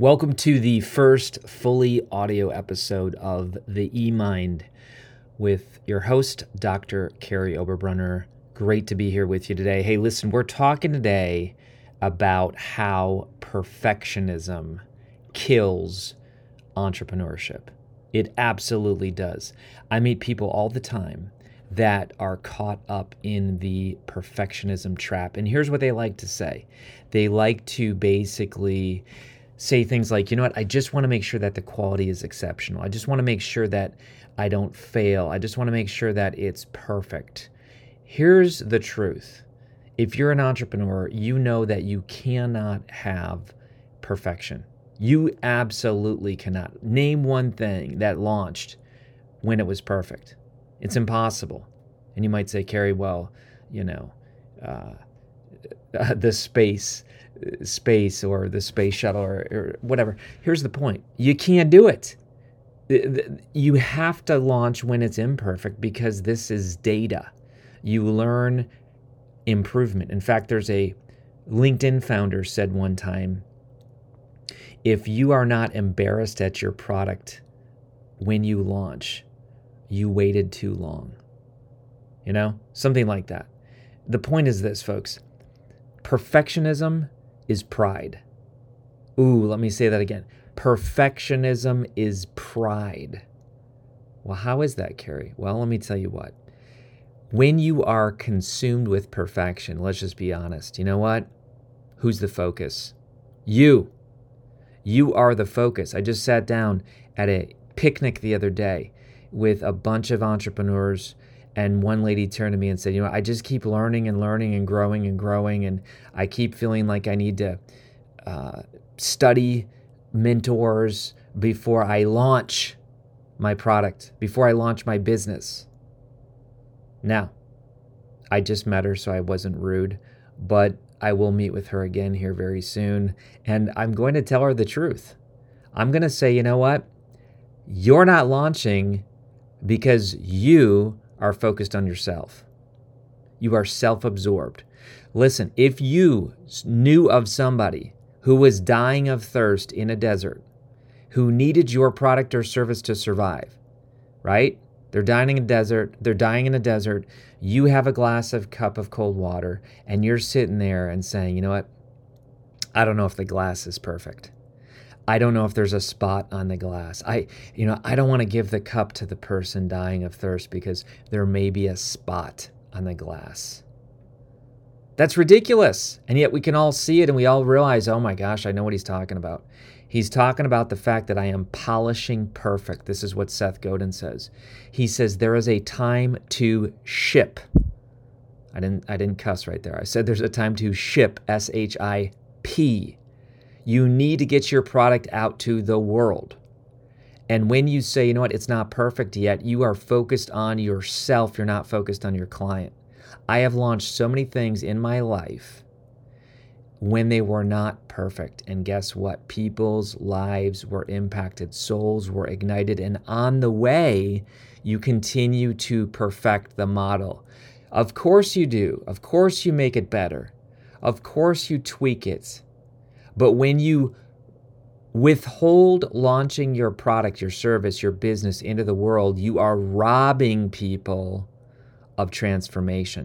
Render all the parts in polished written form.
Welcome to the first fully audio episode of The E-Mind with your host, Dr. Carrie Oberbrunner. Great to be here with you today. Hey, listen, we're talking today about how perfectionism kills entrepreneurship. It absolutely does. I meet people all the time that are caught up in the perfectionism trap. And here's what they like to say. They like to basically say things like, you know what, I just want to make sure that the quality is exceptional. I just want to make sure that I don't fail. I just want to make sure that it's perfect. Here's the truth. If you're an entrepreneur, you know that you cannot have perfection. You absolutely cannot. Name one thing that launched when it was perfect. It's impossible. And you might say, Carrie, well, the space or the space shuttle or whatever. Here's the point. You can't do it. You have to launch when it's imperfect because this is data. You learn improvement. In fact, there's a LinkedIn founder said one time, if you are not embarrassed at your product when you launch, you waited too long. Something like that. The point is this, folks. Perfectionism is pride. Ooh, let me say that again. Perfectionism is pride. Well, how is that, Carrie? Well, let me tell you what. When you are consumed with perfection, let's just be honest. You know what? Who's the focus? You. You are the focus. I just sat down at a picnic the other day with a bunch of entrepreneurs, and one lady turned to me and said, I just keep learning and learning and growing, and I keep feeling like I need to study mentors before I launch my product, before I launch my business. Now, I just met her, so I wasn't rude, but I will meet with her again here very soon, and I'm going to tell her the truth. I'm going to say, you know what? You're not launching because you are focused on yourself. You are self-absorbed. Listen, if you knew of somebody who was dying of thirst in a desert, who needed your product or service to survive, right? They're dying in a desert. You have a cup of cold water, and you're sitting there and saying, you know what? I don't know if the glass is perfect. I don't know if there's a spot on the glass. I don't want to give the cup to the person dying of thirst because there may be a spot on the glass. That's ridiculous. And yet we can all see it and we all realize, oh my gosh, I know what he's talking about. He's talking about the fact that I am polishing perfect. This is what Seth Godin says. He says there is a time to ship. I didn't cuss right there. I said there's a time to ship, S-H-I-P. You need to get your product out to the world. And when you say, you know what, it's not perfect yet, you are focused on yourself. You're not focused on your client. I have launched so many things in my life when they were not perfect. And guess what? People's lives were impacted. Souls were ignited. And on the way, you continue to perfect the model. Of course you do. Of course you make it better. Of course you tweak it. But when you withhold launching your product, your service, your business into the world, you are robbing people of transformation.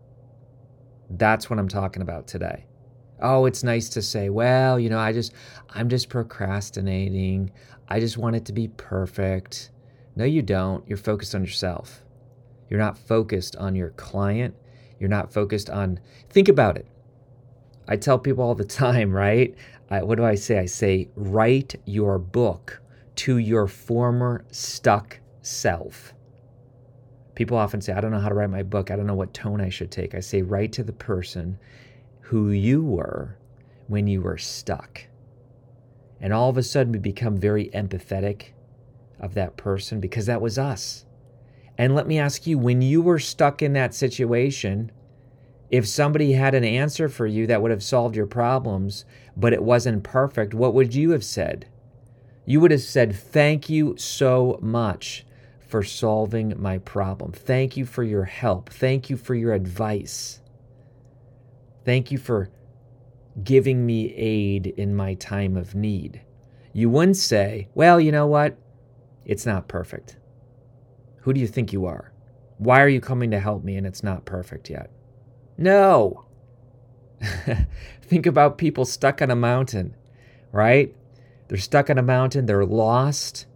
That's what I'm talking about today. Oh, it's nice to say, well, I'm just procrastinating. I just want it to be perfect. No, you don't. You're focused on yourself. You're not focused on your client. You're not focused on, think about it. I tell people all the time, right? What do I say? I say, write your book to your former stuck self. People often say, I don't know how to write my book. I don't know what tone I should take. I say, write to the person who you were when you were stuck. And all of a sudden, we become very empathetic of that person because that was us. And let me ask you, when you were stuck in that situation, if somebody had an answer for you that would have solved your problems, but it wasn't perfect, what would you have said? You would have said, thank you so much for solving my problem. Thank you for your help. Thank you for your advice. Thank you for giving me aid in my time of need. You wouldn't say, well, you know what? It's not perfect. Who do you think you are? Why are you coming to help me and it's not perfect yet? No. Think about people stuck on a mountain, right? They're stuck on a mountain. They're lost.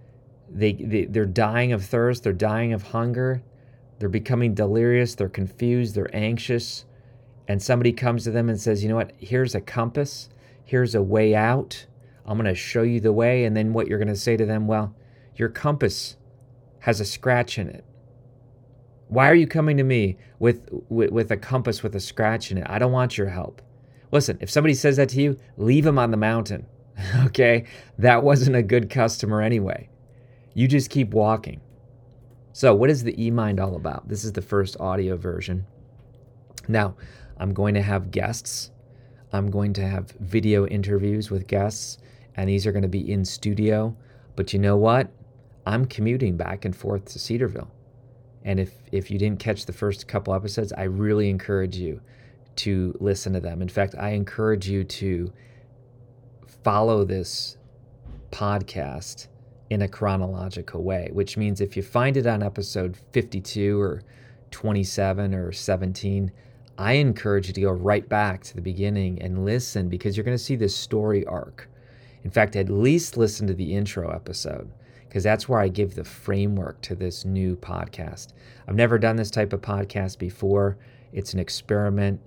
They're dying of thirst. They're dying of hunger. They're becoming delirious. They're confused. They're anxious. And somebody comes to them and says, you know what? Here's a compass. Here's a way out. I'm going to show you the way. And then what you're going to say to them, well, your compass has a scratch in it. Why are you coming to me with a compass with a scratch in it? I don't want your help. Listen, if somebody says that to you, leave them on the mountain. Okay? That wasn't a good customer anyway. You just keep walking. So what is the eMind all about? This is the first audio version. Now, I'm going to have guests. I'm going to have video interviews with guests, and these are going to be in studio. But you know what? I'm commuting back and forth to Cedarville. And if you didn't catch the first couple episodes, I really encourage you to listen to them. In fact, I encourage you to follow this podcast in a chronological way, which means if you find it on episode 52 or 27 or 17, I encourage you to go right back to the beginning and listen, because you're going to see this story arc. In fact, at least listen to the intro episode, because that's where I give the framework to this new podcast. I've never done this type of podcast before. It's an experiment,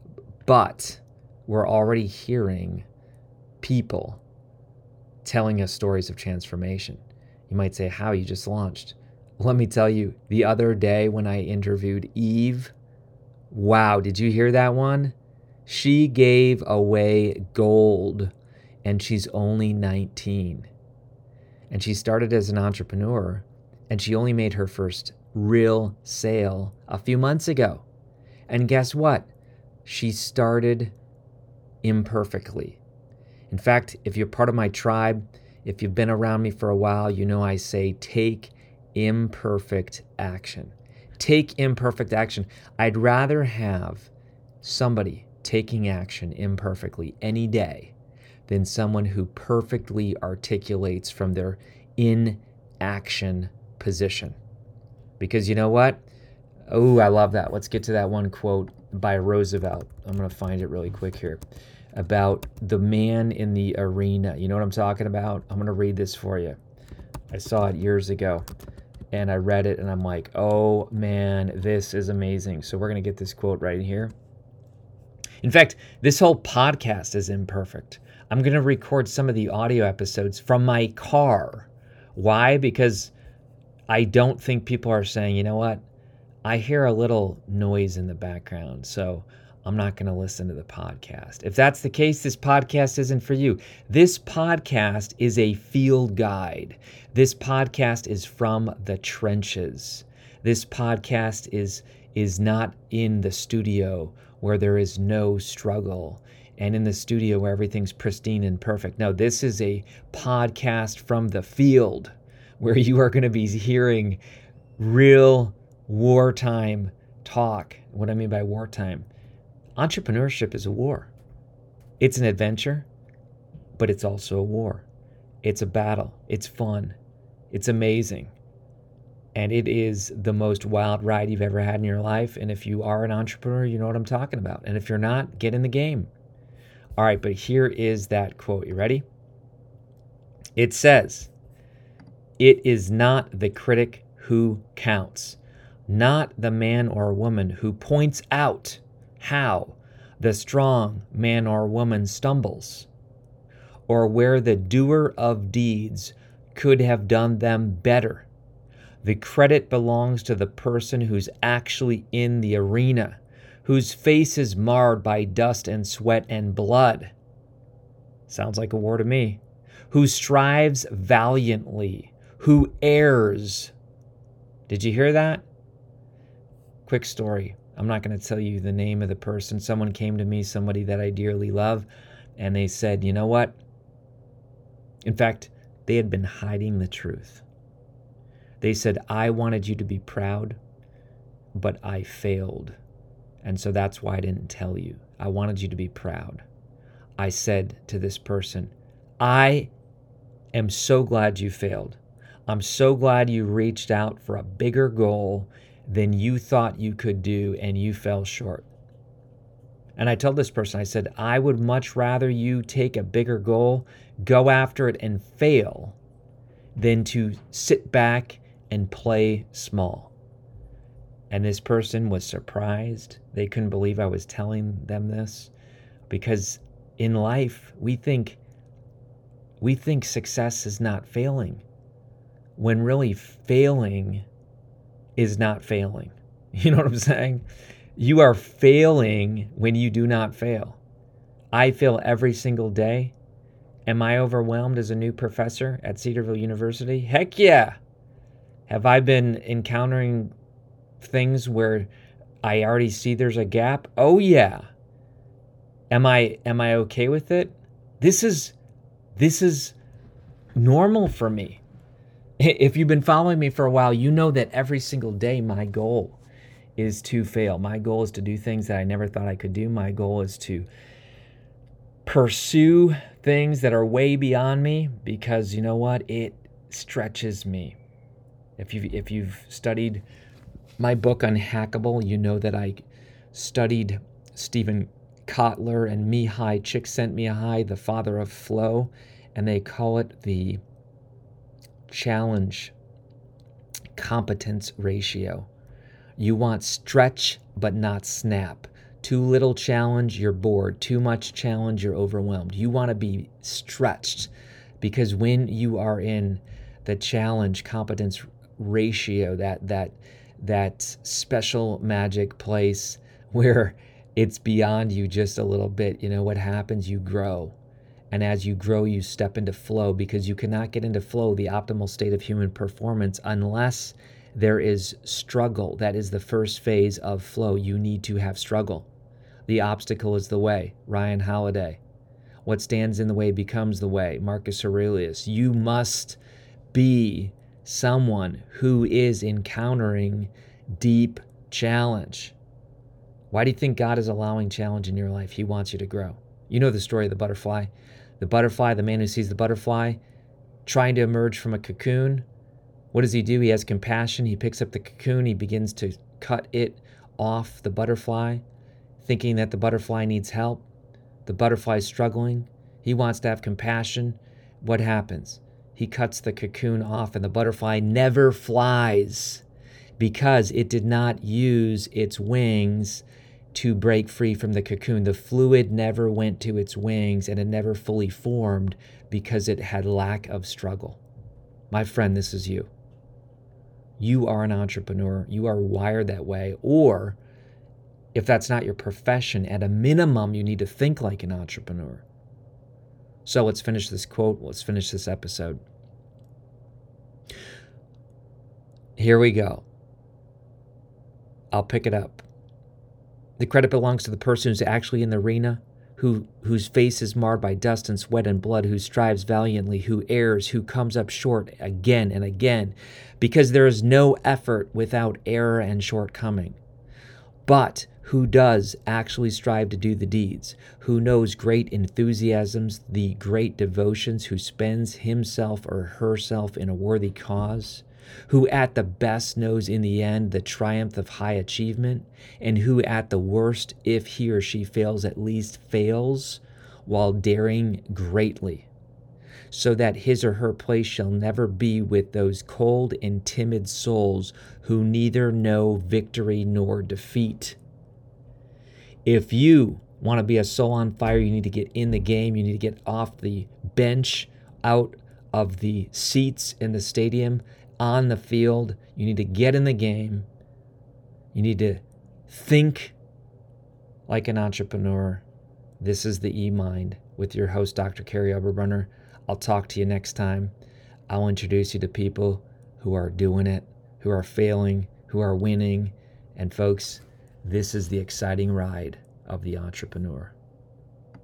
but we're already hearing people telling us stories of transformation. You might say, how? You just launched. Let me tell you, the other day when I interviewed Eve, wow, did you hear that one? She gave away gold, and she's only 19. And she started as an entrepreneur, and she only made her first real sale a few months ago. And guess what? She started imperfectly. In fact, if you're part of my tribe, if you've been around me for a while, you know I say take imperfect action. Take imperfect action. I'd rather have somebody taking action imperfectly any day than someone who perfectly articulates from their inaction position. Because you know what? Oh, I love that. Let's get to that one quote by Roosevelt. I'm going to find it really quick here. About the man in the arena. You know what I'm talking about? I'm going to read this for you. I saw it years ago, and I read it, and I'm like, oh man, this is amazing. So we're going to get this quote right here. In fact, this whole podcast is imperfect. I'm going to record some of the audio episodes from my car. Why? Because I don't think people are saying, you know what? I hear a little noise in the background, so I'm not going to listen to the podcast. If that's the case, this podcast isn't for you. This podcast is a field guide. This podcast is from the trenches. This podcast is not in the studio where there is no struggle, and in the studio where everything's pristine and perfect. No, this is a podcast from the field where you are going to be hearing real wartime talk. What I mean by wartime, entrepreneurship is a war. It's an adventure, but it's also a war. It's a battle. It's fun. It's amazing. And it is the most wild ride you've ever had in your life. And if you are an entrepreneur, you know what I'm talking about. And if you're not, get in the game. All right, but here is that quote. You ready? It says, "It is not the critic who counts, not the man or woman who points out how the strong man or woman stumbles, or where the doer of deeds could have done them better. The credit belongs to the person who's actually in the arena, whose face is marred by dust and sweat and blood." Sounds like a war to me. "Who strives valiantly, who errs." Did you hear that? Quick story. I'm not going to tell you the name of the person. Someone came to me, somebody that I dearly love, and they said, you know what? In fact, they had been hiding the truth. They said, I wanted you to be proud, but I failed. And so that's why I didn't tell you. I wanted you to be proud. I said to this person, I am so glad you failed. I'm so glad you reached out for a bigger goal than you thought you could do and you fell short. And I told this person, I said, I would much rather you take a bigger goal, go after it and fail, than to sit back and play small. And this person was surprised. They couldn't believe I was telling them this, because in life, we think success is not failing, when really failing is not failing. You know what I'm saying? You are failing when you do not fail. I fail every single day. Am I overwhelmed as a new professor at Cedarville University? Heck yeah. Have I been encountering things where I already see there's a gap? Oh yeah. Am I okay with it? This is normal for me. If you've been following me for a while, you know that every single day my goal is to fail. My goal is to do things that I never thought I could do. My goal is to pursue things that are way beyond me, because you know what? It stretches me. If you've studied my book Unhackable, you know that I studied Stephen Kotler and Mihai Csikszentmihalyi, the father of flow, and they call it the challenge competence ratio. You want stretch but not snap. Too little challenge, you're bored. Too much challenge, you're overwhelmed. You want to be stretched, because when you are in the challenge competence ratio, that special magic place where it's beyond you just a little bit, you know what happens? You grow. And as you grow, you step into flow, because you cannot get into flow, the optimal state of human performance, unless there is struggle. That is the first phase of flow. You need to have struggle. The obstacle is the way. Ryan Holiday. What stands in the way becomes the way. Marcus Aurelius. You must be someone who is encountering deep challenge. Why do you think God is allowing challenge in your life? He wants you to grow. You know the story of the butterfly. The butterfly, the man who sees the butterfly trying to emerge from a cocoon. What does he do? He has compassion. He picks up the cocoon. He begins to cut it off the butterfly, thinking that the butterfly needs help. The butterfly is struggling. He wants to have compassion. What happens? He cuts the cocoon off, and the butterfly never flies, because it did not use its wings to break free from the cocoon. The fluid never went to its wings, and it never fully formed because it had lack of struggle. My friend, this is you. You are an entrepreneur. You are wired that way. Or if that's not your profession, at a minimum, you need to think like an entrepreneur. So let's finish this quote. Let's finish this episode. Here we go. I'll pick it up. The credit belongs to the person who's actually in the arena, whose face is marred by dust and sweat and blood, who strives valiantly, who errs, who comes up short again and again, because there is no effort without error and shortcoming. But who does actually strive to do the deeds, who knows great enthusiasms, the great devotions, who spends himself or herself in a worthy cause, who at the best knows in the end the triumph of high achievement, and who at the worst, if he or she fails, at least fails while daring greatly, so that his or her place shall never be with those cold and timid souls who neither know victory nor defeat. If you want to be a soul on fire, you need to get in the game. You need to get off the bench, out of the seats in the stadium, on the field. You need to get in the game. You need to think like an entrepreneur. This is the E-Mind with your host, Dr. Kerry Oberbrunner. I'll talk to you next time. I'll introduce you to people who are doing it, who are failing, who are winning. And folks, this is the exciting ride of the entrepreneur.